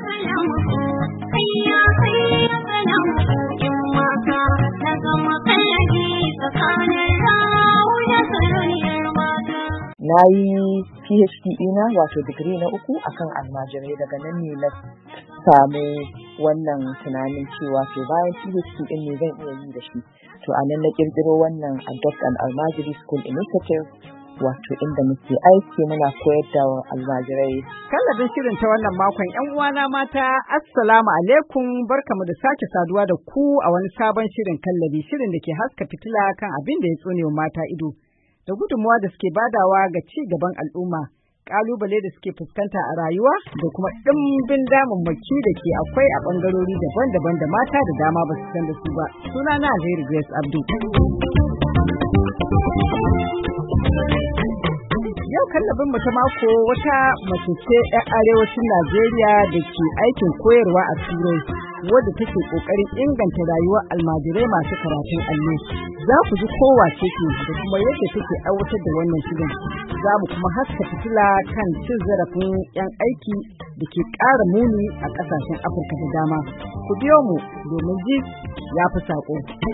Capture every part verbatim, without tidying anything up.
Na yi P H D ina wato digiri na uku akan almajirai, daga nan ne na samu wannan tunanin cewa to bayan P H D din ne zan iya yi da shi. To a nan na kirkiro wannan Adopt an Almajiri School Initiative, wato inda muke aiki muna koyar da almajirai. Kallabin shirin ta wannan makon ‘yan uwana mata, Assalamu alaikum, barkamu da sake saduwa da ku a wani sabon shirin kallabi, shirin da ke haska fitila kan abin da ya tsonewa mata ido, da gudunmuwa da suke badawa ga ci gaban al'umma, ƙalubale da suke fuskanta a rayuwa, da kuma ɗimbin damammaki da ke akwai a ɓangarori daban-daban da mata da dama ba su san da su ba. Sunana Alheri Grace Abdul. Yau kallabin mu ta mako wata mace ce 'yan arewacin Najeriya da ke aikin koyarwa a Turai, wadda take kokarin inganta rayuwar almajirai masu karatun allo. Za ku ji kowace ce da kuma yadda take aiwatar da wannan shirin. Za mu kuma haska fitila kan cin zarafin 'yan aiki da ke ƙara muni a ƙasashen Afirka da dama. Ku biyo mu domin ji ya fi saƙo.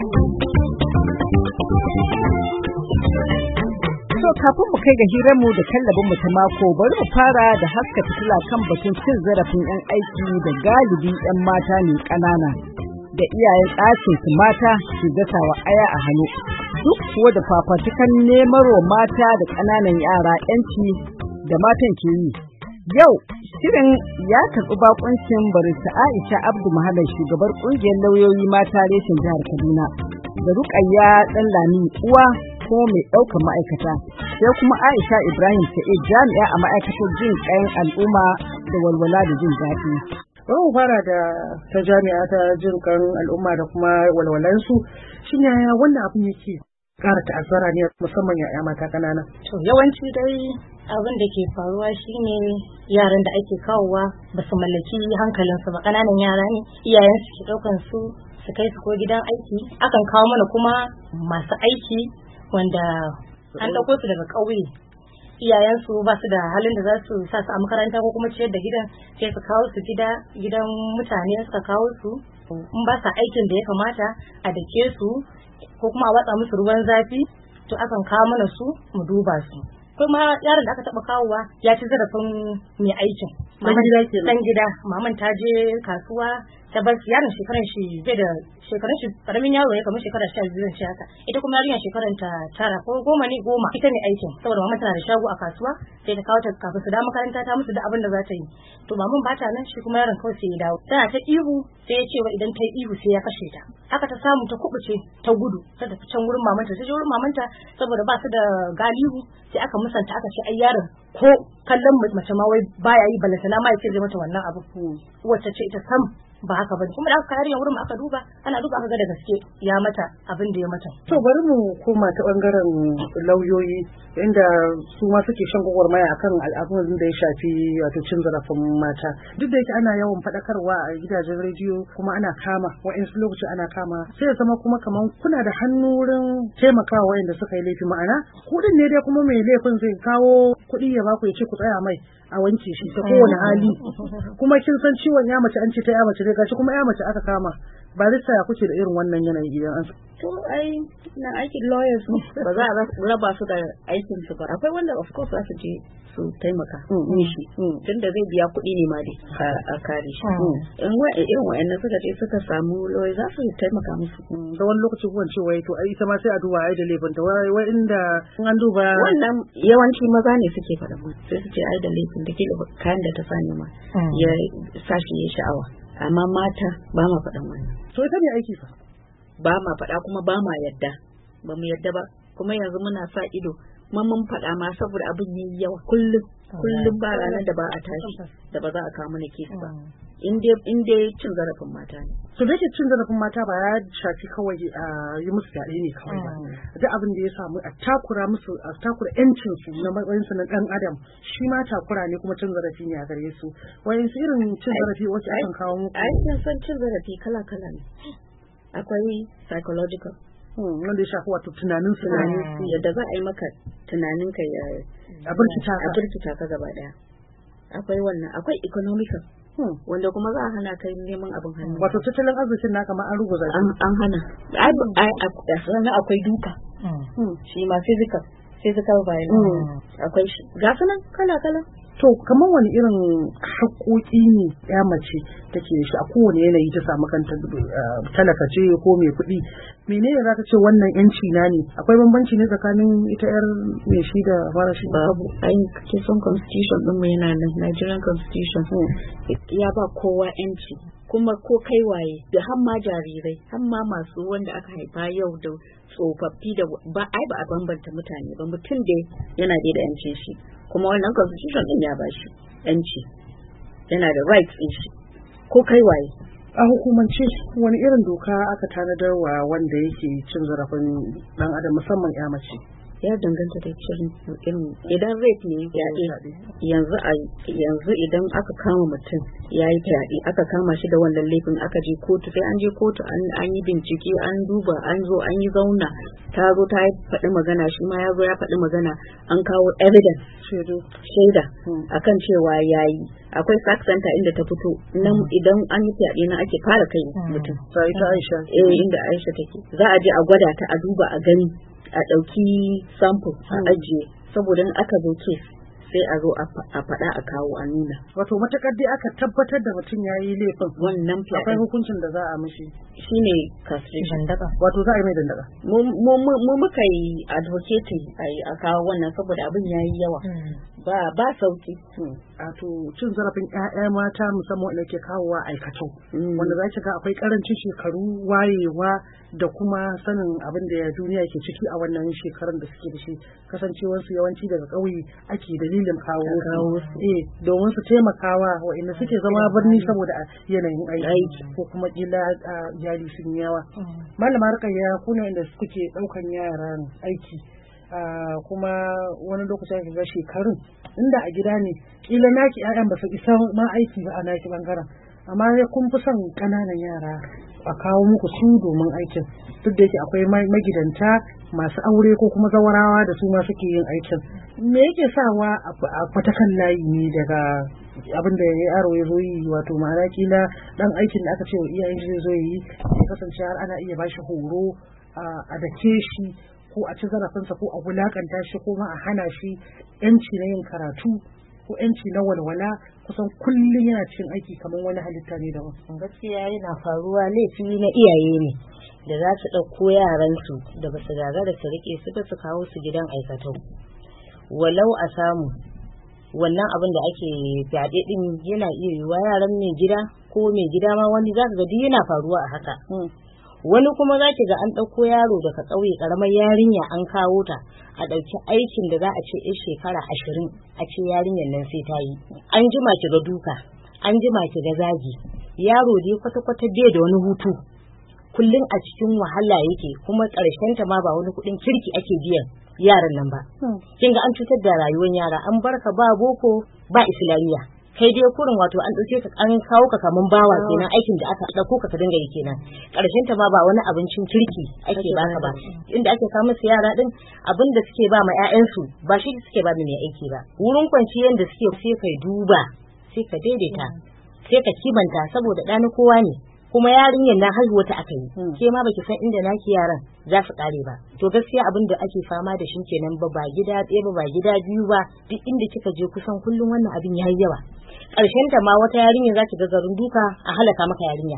So kafin mu kai ga hiranmu da kallabin mu ta mako, bari mu fara da haska fitila kan batun cin zarafin 'yan aiki da galibi 'yan mata ne ƙanana da iyayen ɗakin su mata ke dasawa aya a hannu, duk kuwa da fafatukan nemarwa mata da ƙananan yara 'yanci da matan ke yi. Yau shirin ya karɓi bakuncin barista Aisha Abdu Muhammad, shugabar ƙungiyar lauyoyi mata reshen jihar Kaduna, da Rukayya Ɗanlami uwa ko mai ɗaukar ma'aikata, sai kuma Aisha Ibrahim Sa'id, jami'a a ma'aikatar jin ƙayan al'umma da walwala da jin daɗi. Bari mu fara da ta jami'a ta jin ƙayan al'umma da kuma walwalansu. Shin yaya wannan abin yake ƙara ta'azzara ne musamman ya'ya mata ƙanana? To yawanci dai abin da ke faruwa shine yaran da ake kawowa ba su mallaki hankalinsu ba, ƙananan yara ne, iyayensu ke ɗaukan su su kai su ko gidan aiki. Akan kawo mana kuma masu aiki wanda an ɗauko su daga ƙauye, iyayensu ba su da halin da za su sa su a makaranta ko kuma ciyar da gidan, sai su kawo su gida gidan mutane suka kawo su, in ba sa aikin da ya kamata a dake su ko kuma a watsa musu ruwan zafi, to akan kawo mana su mu duba su. Kuma yaron da aka taɓa kawowa ya ci zarafin mai aikin dan gida, maman ta je kasuwa ta bar yaron shekaran shi bai da shekarun shi, karamin yaro ya kamar shekara sha biyu ce haka, ita kuma yarinyar shekaran ta tara ko goma ne goma, ita ne aikin saboda maman tana da shago a kasuwa, sai ta kawo ta kafin su da makaranta ta musu da abin da za ta yi. To maman ba ta nan, shi kuma yaron kawai sai ya dawo, tana ta ihu, sai ya ce wa idan ta yi ihu sai ya kashe ta. Haka ta samu ta kubuce ta gudu ta tafi can wurin mamanta, ta je wurin mamanta saboda ba su da galihu, sai aka musanta aka ce ai yaron ko kallon mace ma wai baya yi, balantana ma ya ce zai mata wannan abu. Wacce ce ita sam ba haka bane, kuma da aka kariya wurin aka duba ana duba aka ga da gaske ya mata abin da ya mata. To bari mu koma ta bangaren lauyoyi, inda su ma suke shan gwagwarmaya akan al'amuran da ya shafi wato cin zarafin mata. Duk da yake ana yawan faɗakarwa a gidajen rediyo kuma ana kama wa'insu lokaci ana kama, sai ya zama kuma kaman kuna da hannu wurin taimakawa wa'inda suka yi laifi, ma'ana kuɗin ne dai kuma mai laifin zai kawo kuɗi ya baku ya ce ku tsaya mai a wanke shi ta kowane hali, kuma kin san ciwon ya mace an ce ta ya mace dai gashi kuma ya mace aka kama. Barista ya kuke da irin wannan yanayi idan an to ai na aikin lawyers ba za a raba su da aikin su ba. Akwai wanda of course za su je su taimaka mishi tunda zai biya kuɗi ne ma dai a kare shi. In wa irin wa'annan suka je suka samu lawyers za su taimaka musu. Da wani lokaci kuwan ce wai to ai ita ma sai a duba ai da laifin ta wai inda an duba wannan yawanci maza ne suke faɗa mu sai su ce ai da laifin da kila kayan da ta sani ma ya sashi ya sha'awa, amma mata ba ma faɗan wannan. To ita ne aiki fa ba ma faɗa kuma ba ma yadda, ba mu yadda ba, kuma yanzu muna sa ido kuma mun faɗa ma saboda abin yi yawa kullum kullum ba ranar da ba a tashi da ba za a kawo mana kesi ba, in dai cin zarafin mata ne. To da cin zarafin mata ba ya shafi kawai a yi musu fyaɗe ne kawai ba, duk abin da ya samu a takura musu, a takura yancin su na matsayin su na ɗan adam, shi ma takura ne kuma cin zarafi ne a gare su. Wayan su irin cin zarafi wacce akan kawo muku? Ai kin san cin zarafi kala kala ne. Akwai psychological wanda ya shafi wato tunanin su yadda za a yi maka tunanin ka ya a burkita a burkita ka gaba daya. Akwai wannan, akwai economical wanda kuma za a hana kai neman abin hannu. Wato tattalin arzikin naka ma an ruguza an an hana ai akwai duka shi ma physical physical violence akwai shi ga sunan kala kala. To kamar wani irin haƙoƙi ne ya mace take da shi a kowane yanayi ta samu kanta, talaka ce ko mai kuɗi, menene za ka ce wannan yanci na ne? Akwai bambanci ne tsakanin ita yar mai shi da mara shi? Babu, ai kisan constitution din mu yana nan, Nigerian constitution ya ba kowa yanci, kuma ko kai waye da har ma jarirai har ma masu wanda aka haifa yau da tsofaffi da ba ai ba a bambanta mutane ba, mutum da yana da yancin shi, kuma wannan constitution din ya ba shi yanci, yana da rights din shi ko kai waye. A hukumance wani irin doka aka tanadar wa wanda yake cin zarafin dan adam musamman ya mace? Ya danganta da irin idan rape ne fyaɗe yanzu a yanzu idan aka kama mutum ya yi fyaɗe aka kama shi da wannan laifin aka je kotu, sai an je kotu an yi bincike an duba an zo an yi zauna ta zo ta faɗi magana shi ma ya zo ya faɗi magana an kawo evidence shaida akan cewa ya yi. Akwai sac center inda ta fito nan idan an yi fyaɗe na ake fara kai mutum sai ta Aisha eh inda Aisha take za a je a gwada ta a duba a gani a ɗauki sample a ajiye saboda in aka zo case sai a zo a faɗa a kawo a nuna. Wato matakar dai aka tabbatar da mutum ya yi laifin wannan fyaɗe akwai hukuncin da za a mishi shine castration. Wato za a yi mai dandaka. Mu muka yi advocating a kawo wannan saboda abin ya yi yawa ba ba sauki. Wato cin zarafin ƴaƴa mata musamman wanda ke kawowa aikatau wanda za ki ga akwai karancin shekaru, wayewa da kuma sanin abin da duniya ke ciki a wannan shekarun da suke da shi, kasancewarsu yawanci daga ƙauye ake dalilin kawo eh domin su taimakawa waɗanda suke zama birni saboda yanayin aiki ko kuma kila iyali sun yawa. Malama Rukayya, ku ne inda suke ɗaukan yaran aiki kuma wani lokacin ka ga shekarun inda a gida ne kila naki ƴaƴan ba su isa ma aiki ba a naki bangaren, amma kun fi son ƙananan yara a kawo muku su domin aikin, duk da yake akwai magidanta masu aure ko kuma zawarawa da su ma suke yin aikin. Me yake sawa a kwatakan layi ne daga abin da yaro ya zo yi, wato ma'ana kila dan aikin da aka ce wa iyayen zai zo yi ya kasance har ana iya bashi horo a dake shi ko a ci zarafinsa ko a wulakanta shi ko ma a hana shi yanci na yin karatu ko yanci na walwala, kusan kullum yana cikin aiki kamar wani halitta ne da wasu. Gaskiya yana faruwa laifi na iyaye ne da za su ɗauko yaransu da ba su gagara su rike su ba su kawo su gidan aikatau, walau a samu wannan abin da ake fyaɗe ɗin yana iya yiwuwa yaran mai gida ko mai gida ma wani za ka ga duk yana faruwa a haka. Wani kuma za ki ga an ɗauko yaro daga ƙauye ƙaramar yarinya an kawo ta a ɗauki aikin da za a ce in shekara ashirin a ce yarinyar nan sai ta yi. An jima ki ga duka, an jima ki ga zagi, yaro dai kwata-kwata bai da wani hutu, kullum a cikin wahala yake, kuma ƙarshen ta ma ba wani kuɗin kirki ake biyan yaran nan ba. Kin ga an cutar da rayuwar yara, an barka ba boko ba islamiyya. Kai dai kurin wato an ɗauke ka an kawo ka kaman bawa kenan, aikin da aka ɗauko ka ka dinga yi kenan, ƙarshen ta ma ba wani abincin kirki ake baka ba, inda ake kawo musu yara din abin da suke ba ma ƴaƴansu ba shi suke ba mai aiki ba. Wurin kwanciyar da suke sai kai duba sai ka daidaita sai ka kimanta saboda ɗani kowa ne, kuma yarinyar na haihuwa ta aka yi ke ma baki san inda naki yaran za su kare ba. To gaskiya abin da ake fama da shi kenan ba ba gida ɗaya ba ba gida biyu ba, duk inda kika je kusan kullum wannan abin yayi yawa. Ƙarshen ta ma wata yarinya za ki ga garin duka a halaka maka yarinya.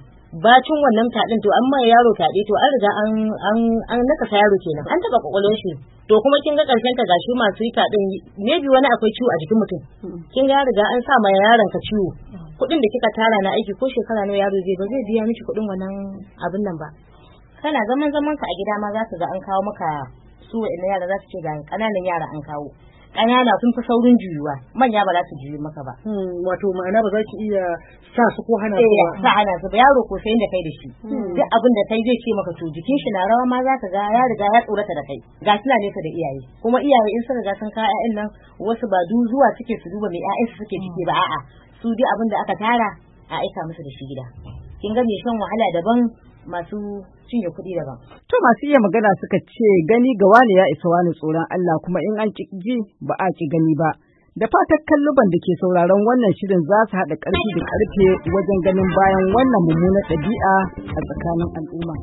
Bacin wannan taɗin to an ma yaro taɗe to an riga an an an nakasa yaro kenan, an taɓa kwakwalwar shi. To kuma kin ga ƙarshen ta gashi masu yi taɗin maybe wani akwai ciwo a jikin mutum. Kin ga riga an sa ma yaron ka ciwo. Kuɗin da kika tara na aiki ko shekara nawa yaro zai ba zai biya miki kuɗin wannan abin nan ba. Kana zaman zaman ka a gida ma za ka ga an kawo maka su wa'annan yara za su ce ga ƙananan yara an kawo. Ƙanana sun fi saurin juyuwa, manya ba za su juyu maka ba. Wato ma'ana ba za ki iya sa su ko hana su ba. Sa hana su ba, yaro ko sai da kai da shi. Duk abin da kai zai ce maka to jikin shi na rawa ma za ka ga ya riga ya tsorata da kai. Ga suna nesa da iyaye. Kuma iyaye in sun riga sun kawo ƴaƴan nan wasu ba du zuwa suke su duba mai ƴaƴan su suke ciki ba, a'a su duk abin da aka tara a aika musu da shi gida. Kin ga me shan wahala daban, masu cinye kuɗi daban. To masu iya magana suka ce gani ga wani ya isa wani tsoron Allah, kuma in an ji ba a ki gani ba. Da fatan kalluban da ke sauraron wannan shirin za su haɗa ƙarfi da ƙarfe wajen ganin bayan wannan mummunar ɗabi'a a tsakanin al'umma.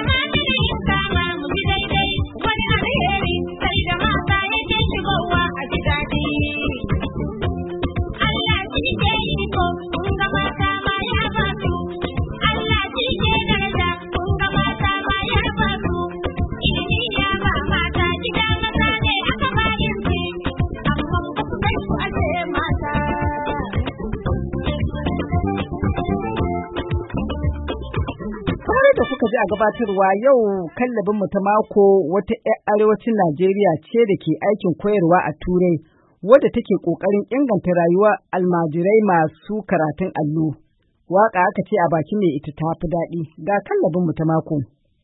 Da kuka ji a gabatarwa yau kallabin mu ta mako wata 'yar arewacin Najeriya ce da ke aikin koyarwa a Turai wadda take kokarin inganta rayuwar almajirai masu karatun allo. Waka aka ce a baki mai ita ta fi daɗi. Ga kallabin mu ta mako.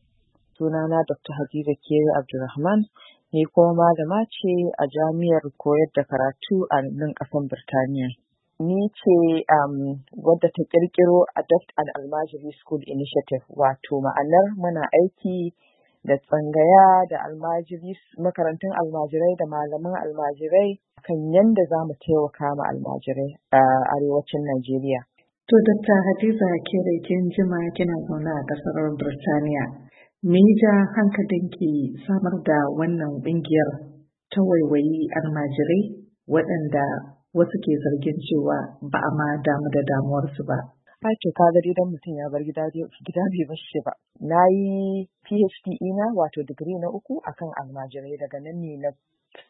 Sunana Doctor Hadiza Kere Abdulrahman, ni kuma malama ce a jami'ar koyar da karatu a nan ƙasar Birtaniya. Ni ce um, wadda ta kirkiro Adopt an Almajiri School Initiative, wato ma'anar muna aiki da tsangaya da almajiri makarantun almajirai da malaman almajirai kan yadda za mu taimaka ma almajirai a arewacin Najeriya. To, Dokta Hadiza Kere, kin jima kina zaune a ƙasar Birtaniya. Me ja hankalinki samar da wannan ƙungiyar ta waiwayi almajirai waɗanda wasu ke zargin cewa ba a ma damu da damuwarsu ba? Ai to ka ga idan mutum ya bar gida gida bai bar shi ba. Na yi PhD ina wato digiri na uku akan almajirai, daga nan ne na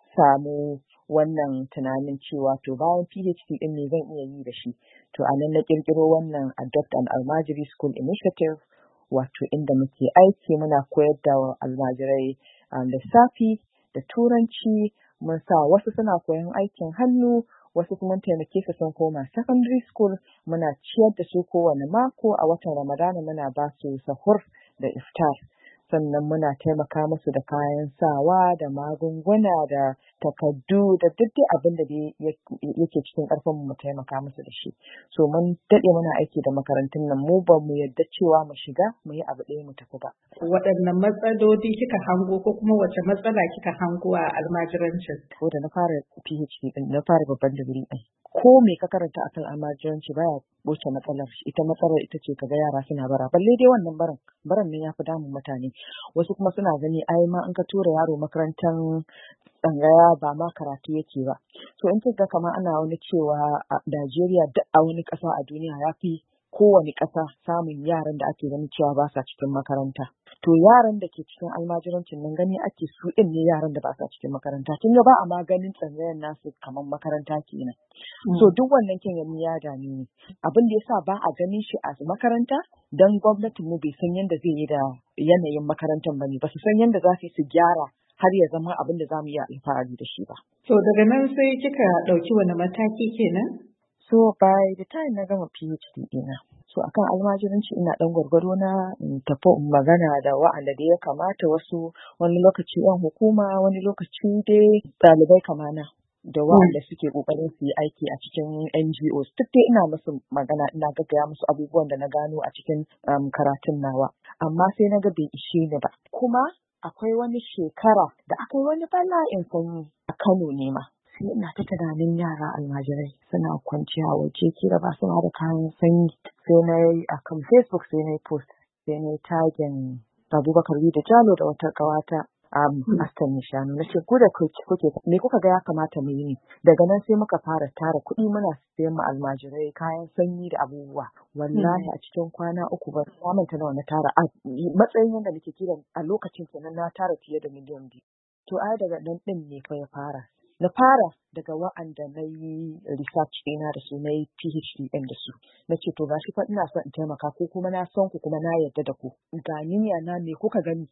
samu wannan tunanin cewa to bayan PhD din ne zan iya yi da shi. To a nan na kirkiro wannan Adopt an Almajiri School Initiative, wato inda muke aiki muna koyar da almajirai lissafi da turanci, mun sa wasu suna koyon aikin hannu, wasu kuma taimake su sun koma secondary school. Muna ciyar da su kowane mako a watan Ramadana, muna ba su sahur da iftar, sannan muna taimaka musu da kayan sawa da magunguna da takaddu da duk abin da yake cikin ƙarfin mu taimaka musu da shi. So mun daɗe muna aiki da makarantun nan, mu ba mu yarda cewa mu shiga mu yi abu ɗaya mu tafi ba. Waɗanne matsaloli kika hango ko kuma wace matsala kika hango a almajirancin? Ko da na fara PhD din, na fara babban digiri din, ko me ka karanta akan almajiranci baya wuce matsalar ita matsalar ita ce kaga yara suna bara, balle dai wannan baran baran ne ya fi damun mutane. Wasu kuma suna gani ai ma in ka tura yaro makarantar tsangaya ba ma karatu yake ba. So in kika kamar ana wani cewa a Najeriya duk a wani ƙasa a duniya ya fi kowane ƙasa samun yaran da ake ganin cewa ba sa cikin makaranta. To yaran da ke cikin almajirancin nan gani ake su ɗin ne yaran da ba sa cikin makaranta. Kin ga ba a ma ganin tsangayan nasu kamar makaranta kenan. So duk wannan kin gani ya dame ni. Abin da yasa ba a ganin shi a makaranta dan gwamnatin mu bai san yadda zai yi da yanayin makarantar bane, ba su san yadda za su yi su gyara har ya zama abin da za mu iya alfahari da shi ba. To daga nan sai kika ɗauki wani mataki kenan? So by the time na gama PhD ɗina, so akan almajiranci ina ɗan gwargwado na tafi magana da wa'anda da ya kamata, wasu wani lokaci yan hukuma, wani lokaci dai ɗalibai kamana da wa'anda suke ƙoƙarin su yi aiki a cikin N G Os. Duk dai ina musu magana, ina gaggaya musu abubuwan da na gano a cikin um, karatun nawa. Amma sai na ga bai ishe ni ba. Kuma akwai wani shekara da aka yi wani bala'in sanyi a Kano ne ma. Sai ina ta tunanin yara almajirai suna kwanciya waje, kira ba suna da kayan sanyi. Sai na yi a kan Facebook, sai na yi post, sai na yi tagin Abubakar da Jalo da wata ƙawata um, Aston Nishanu. Na ce, ku da kuke, me kuka ga ya kamata mu yi ne? Daga nan sai muka fara tara kuɗi muna sayan mu almajirai kayan sanyi da abubuwa. Wallahi a cikin kwana uku ba na manta nawa na tara. A matsayin yadda nake kira a lokacin kenan na tara fiye da miliyan biyu. To ai daga nan ɗin ne fa ya fara. Na fara daga wa'anda na yi research ɗina da su, na yi PhD ɗin da su. Na ce to gashi fa ina son in taimaka, ko kuma na son ku kuma na yarda da ku. Ga niyya na me kuka gani?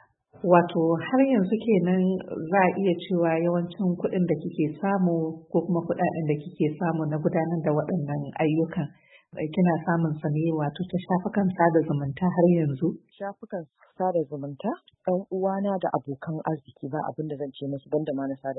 Wato har yanzu kenan za a iya cewa yawancin kuɗin da kike samu ko kuma kuɗaɗen da kike samu na gudanar da waɗannan ayyukan kina samun sa ne wato ta shafukan sada zumunta har yanzu? Shafukan sada zumunta, ɗan uwana da abokan arziki ba abin da zan ce musu banda ma na sada zumunta.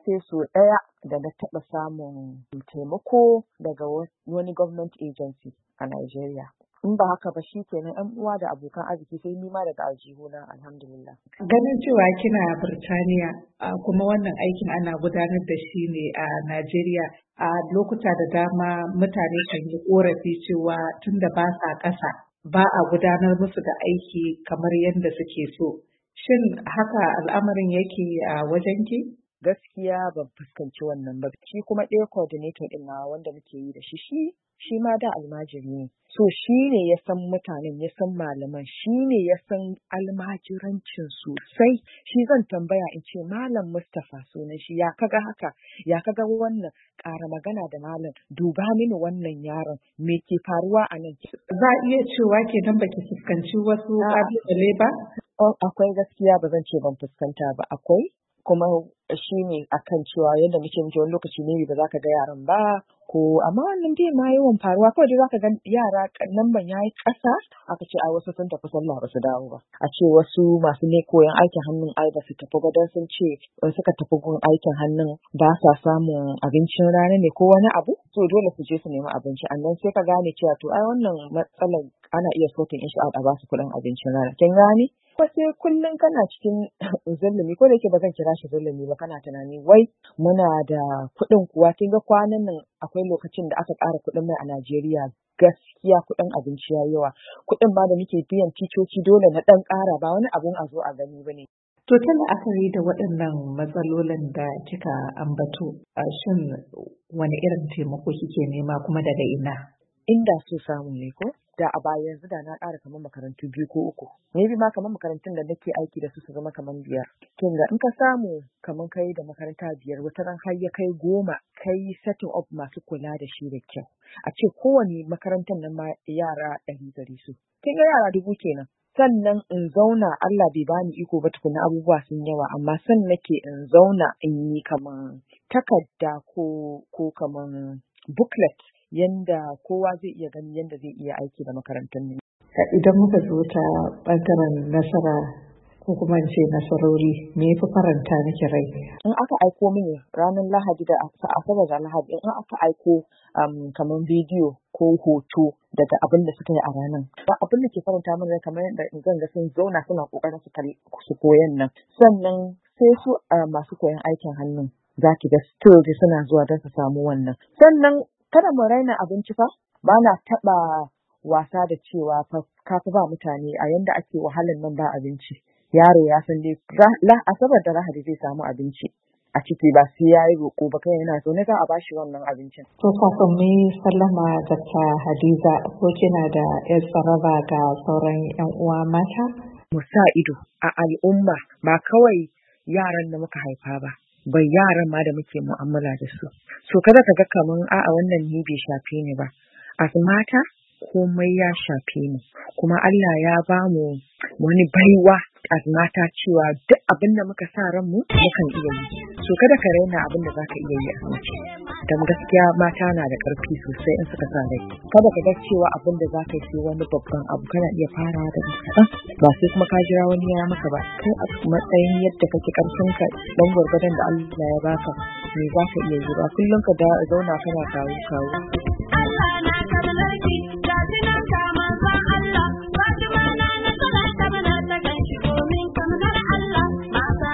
sai so ɗaya da na taɓa samun taimako daga wani government agency a Najeriya. In ba haka ba shi kenan yan uwa da abokan arziki sai nima daga aljihuna alhamdulillah. Ganin cewa kina Birtaniya kuma wannan aikin ana gudanar da shi ne a Najeriya, a lokuta da dama mutane kan yi korafi cewa tunda ba sa ƙasa ba a gudanar musu da aiki kamar yadda suke so. Shin haka al'amarin yake a wajenki? Gaskiya ban fuskanci wannan ba. Shi kuma ɗaya coordinator ɗin na wanda muke yi da shi shi shi ma da almajiri ne. So shi ne ya san mutanen, ya san malaman, shi ne ya san almajirancin sosai. Shi zan tambaya in ce Malam Mustapha sunan shi, ya kaga haka, ya kaga wannan, ƙara magana da malam, duba mini wannan yaron, me ke faruwa a nan? Za a iya cewa kenan baki fuskanci wasu ƙalubale ba? Akwai gaskiya, ba zan ce ban fuskanta ba, akwai. Kuma shi ne akan cewa yadda muke muke wani lokaci ne ba za ka ga yaran ba ko amma wannan bai ma yawan faruwa, kawai dai za ka ga yara nan ban yayi ƙasa aka ce a wasu sun tafi sallah ba su dawo ba, a ce wasu masu ne koyan aikin hannun ai ba su tafi ba don sun ce in suka tafi gun aikin hannun ba sa samun abincin rana ne ko wani abu, to dole su je su nemi abinci, annan sai ka gane cewa to ai wannan matsalar ana iya sokin in a ba su kuɗin abincin rana, kin gane? Ko sai kullum kana cikin zulumi, ko da yake ba zan kira shi zulumi ba, kana tunani wai muna da kuɗin kuwa, kin ga kwanan nan akwai lokacin da aka ƙara kuɗin mai a Najeriya, gaskiya kuɗin abinci ya yawa, kuɗin ma da muke biyan ticoci dole na ɗan ƙara, ba wani abun a zo a gani ba ne. To ta la'akari da waɗannan matsalolin da kika ambato, shin wani irin taimako kike nema kuma daga ina? Inda so samu ne ko? Da a baya yanzu da na ƙara kamar makarantu biyu ko uku. Maybe ma kamar makarantun da nake aiki da su su zama kamar biyar. Kin ga in ka samu kamar kai da makaranta biyar wata ran har ya kai goma, kai setting up masu kula da shi da kyau. A ce kowane makarantar nan ma yara ɗari gare su. Kin ga yara dubu kenan. Sannan in zauna, Allah bai bani iko ba tukuna abubuwa sun yawa, amma san nake in zauna in yi kamar takarda ko ko kamar booklet yanda kowa zai iya gani yanda zai iya aiki da makarantun ne. Idan muka zo ta ɓangaren nasara ko kuma in ce nasarori, me ya fi faranta miki rai? In aka aiko mini ranar Lahadi da Asabar da Lahadi, in aka aiko um, kamar bidiyo ko hoto daga abin da suka yi a ranar. Ba abin da ke faranta min rai kamar yadda in zan ga sun zauna suna ƙoƙarin su koyan nan. Sannan sai su uh, masu koyan aikin hannun za ki ga still suna zuwa don su samu wannan. Sannan kada mu raina abinci fa, ba na taɓa wasa da cewa fa ka fi ba mutane a yanda ake wahalar nan ba abinci. Yaro ya san dai Asabar da Lahadi zai samu abinci a ciki, ba sai ya yi roƙo ba, kai yana so na za a bashi wannan abincin. To kafin mu sallama Dakta Hadiza, ko kina da yar tsaraba ga sauran yan uwa mata? Mu sa ido a al'umma, ba kawai yaran da muka haifa ba, bai yaran ma da muke mu'amala da su. So kada ka ga kaman a'a wannan ni bai shafe ni ba. As mata komai ya shafe ni. Kuma Allah ya ba mu wani baiwa as mata cewa duk abin da muka sa ran mu mukan iya yi. So kada ka raina abin da zaka iya yi a mace. Dan gaskiya mata na da ƙarfi sosai in suka sa rai. Kada ka ga cewa abin da zaka yi wani babban abu, kana iya fara da kaɗan. Ba sai kuma ka jira wani ya maka ba. Kai a matsayin yadda kake ƙarfinka dan gwargwadon da Allah ya baka, me zaka iya yi ba kullum ka da zauna kana kawo kawo. Allah na tabbaci ga dinan kama san Allah, Fatima na na tsara ta mana ta ganshi domin kamar Allah mata.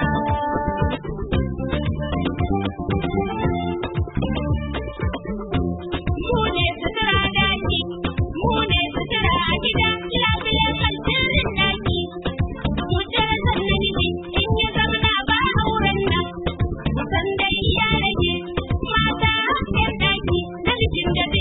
Mu ne sutura daki, mu ne sutura a gida, lafiyar aljirin daki. Mutar sannan ji in ya zamana ba auren nan, san dai ya rage mata yan daki na jikin da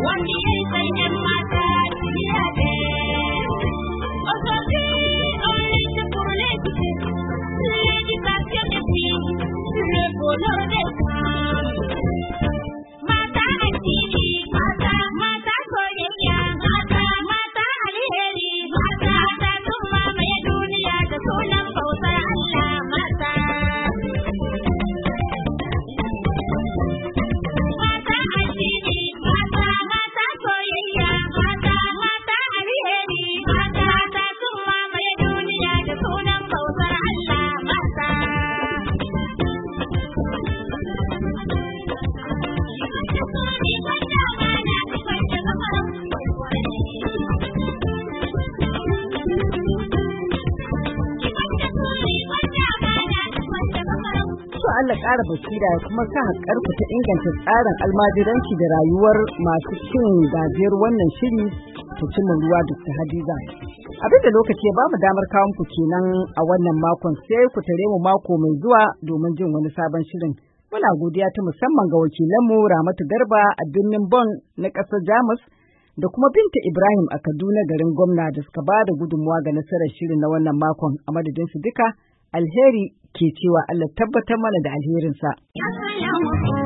wanda ya yi sai ‘yan mata duniya da aujourd'hui on lutte pour l'équité, l'éducation des filles, le bonheur des femmes. Mata addini, mata mata soyayya, mata mata alheri, mata mata sun mamaye duniya da sunan bautar Allah mata. Mata addini, mata mata soyayya, mata mata alheri, mata mata sun mamaye duniya da sunan bautar Allah mata. Allah ƙara basira ya kuma sa haƙarku ta inganta tsarin almajiranci da rayuwar masu cin gajiyar wannan shiri ta cimma ruwa Dokta Hadiza. Abinda lokaci ya bamu damar kawo muku kenan a wannan makon, sai ku tare mu mako mai zuwa domin jin wani sabon shirin. Muna godiya ta musamman ga wakilanmu Ramatu Garba a birnin Bonn na ƙasar Jamus da kuma Binta Ibrahim a Kaduna garin Gwamna da suka ba da gudunmuwa ga nasarar shirin na wannan makon. A madadin su duka, alheri ke cewa Allah tabbatar mana da alherinsa.